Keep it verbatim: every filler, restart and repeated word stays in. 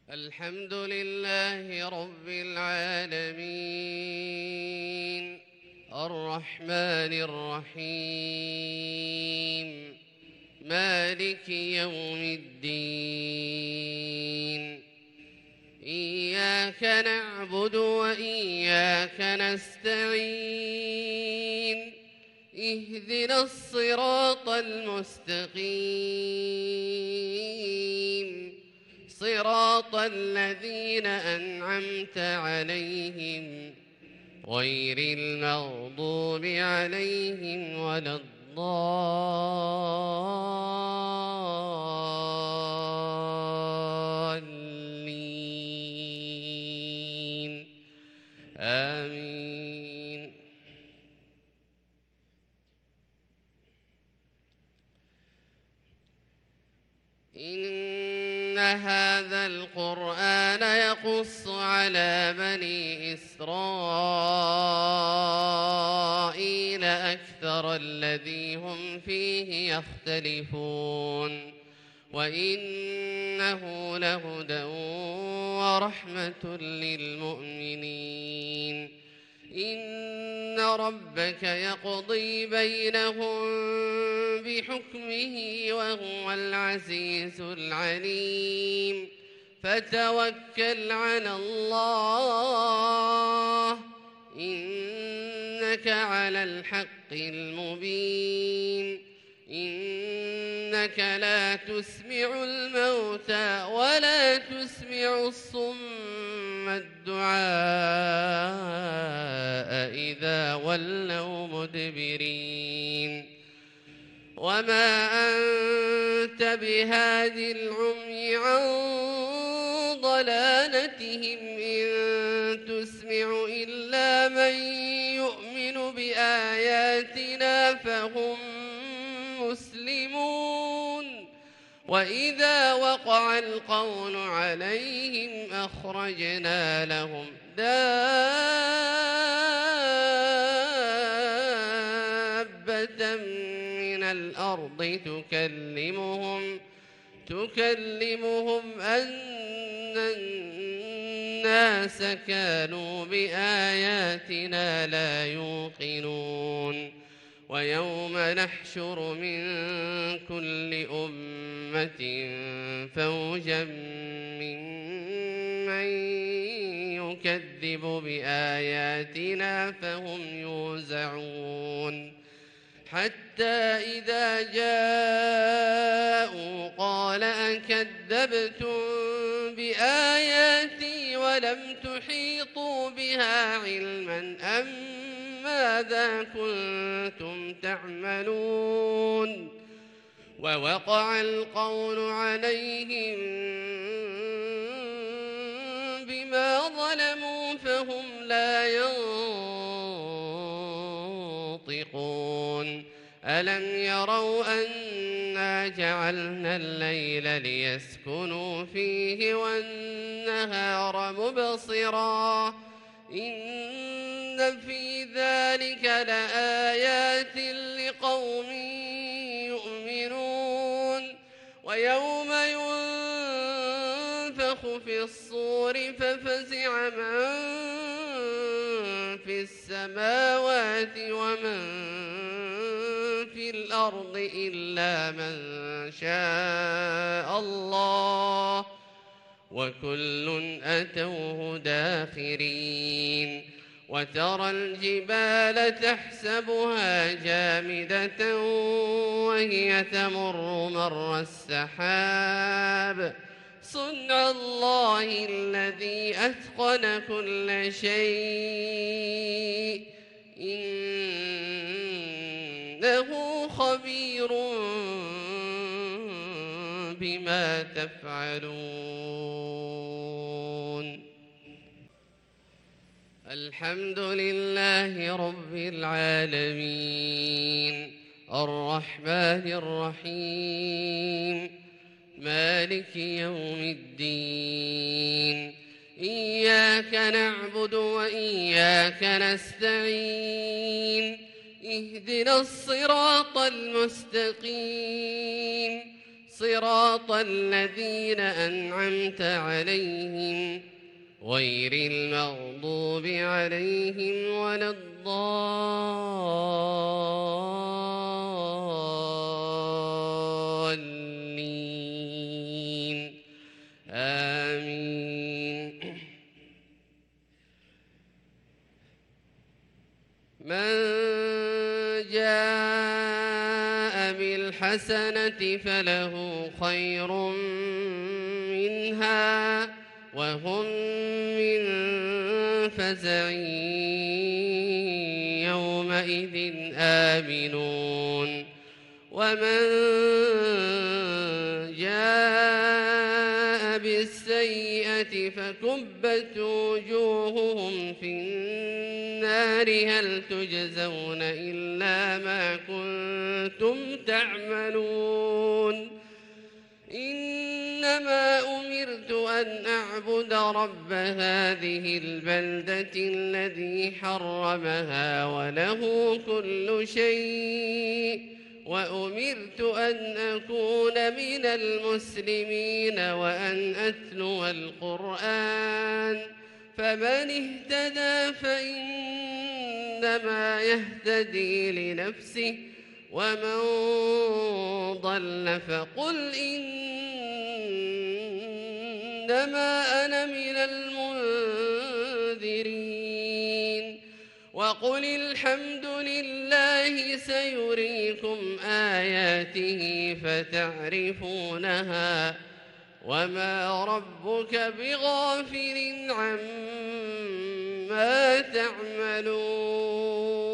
الحمد لله رب العالمين الرحمن الرحيم مالك يوم الدين إياك نعبد وإياك نستعين اهدنا الصراط المستقيم صراط الذين أنعمت عليهم غير المغضوب عليهم ولا الضالين آمين. إن هذا القرآن يقص على بني إسرائيل أكثر الذي هم فيه يختلفون وإنه لهدى ورحمة للمؤمنين. إن ربك يقضي بينهم بحكمه وهو العزيز العليم. فتوكل على الله إنك على الحق المبين. إنك لا تسمع الموتى ولا تسمع الصم الدعاء إذا ولوا مدبرين. وما أنت بهاد العمي عن ضلالتهم إن تسمع إلا من يؤمن بآياتنا فهم مسلمون. وإذا وقع القول عليهم أخرجنا لهم دابة من الأرض تكلمهم تكلمهم أن الناس كانوا بآياتنا لا يوقنون. ويوم نحشر من كل أمة فوجا ممن يكذب بآياتنا فهم يوزعون. حتى إذا جاءوا قال أكذبتم بآياتي ولم تحيطوا بها علما أم ماذا كنتم تعملون. ووقع القول عليهم بما ظلموا فهم لا ينطقون. ألم يروا أنا جعلنا الليل ليسكنوا فيه والنهار مبصرا إن في ذلك لآيات لقوم يؤمنون. ويوم ينفخ في الصور ففزع من في السماوات ومن في الأرض إلا من شاء الله وكل أتوه داخرين. وترى الجبال تحسبها جامدة وهي تمر مر السحاب صنع الله الذي أتقن كل شيء إنه خبير بما تفعلون. الحمد لله رب العالمين الرحمن الرحيم مالك يوم الدين إياك نعبد وإياك نستعين اهدنا الصراط المستقيم صراط الذين أنعمت عليهم غير المغضوب عليهم ولا الضالين آمين. من جاء بالحسنة فله خير منها وهم من فزع يومئذ آمنون. ومن جاء بالسيئة فكبت وجوههم في النار هل تجزون إلا ما كنتم تعملون. إنما أمرت أن أعبد رب هذه البلدة الذي حرمها وله كل شيء وأمرت أن أكون من المسلمين وأن أتلو القرآن فمن اهتدى فإنما يهتدي لنفسه ومن ضل فقل إنما أنا من المنذرين. وقل الحمد لله سيريكم آياته فتعرفونها وما ربك بغافل عما تعملون.